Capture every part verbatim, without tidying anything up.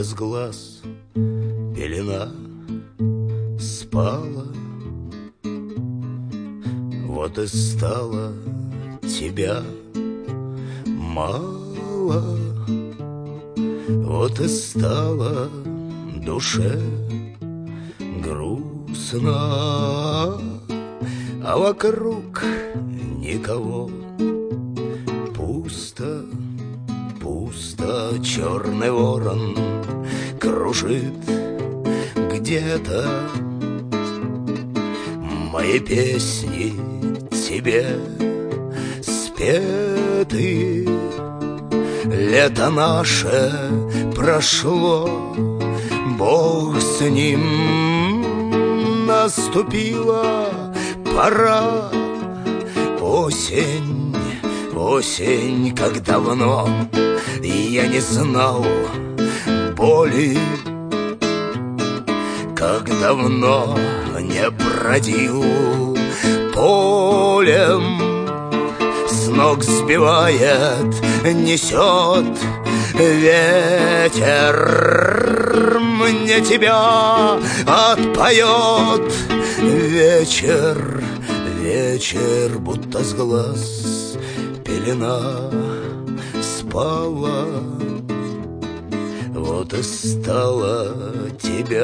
будто с глаз пелена спала. Вот и стало тебя мало, вот и стало душе грустно, а вокруг никого. Пусто, пусто, черный ворон кружит где-то. Мои песни тебе спеты. Лето наше прошло, Бог с ним. Наступила пора. Осень, осень, как давно я не знал боли, как давно не бродил полем. С ног сбивает, несет ветер, мне тебя отпоет вечер. Вечер, будто с глаз пелена спала. Вот и стало тебя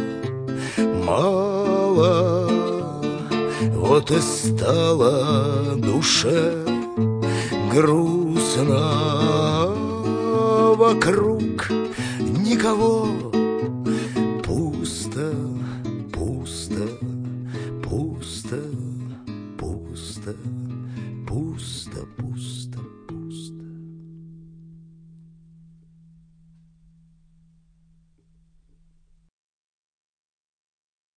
мало, вот и стало душе грустно. Вокруг никого. Пусто, пусто, пусто, пусто, пусто, пусто.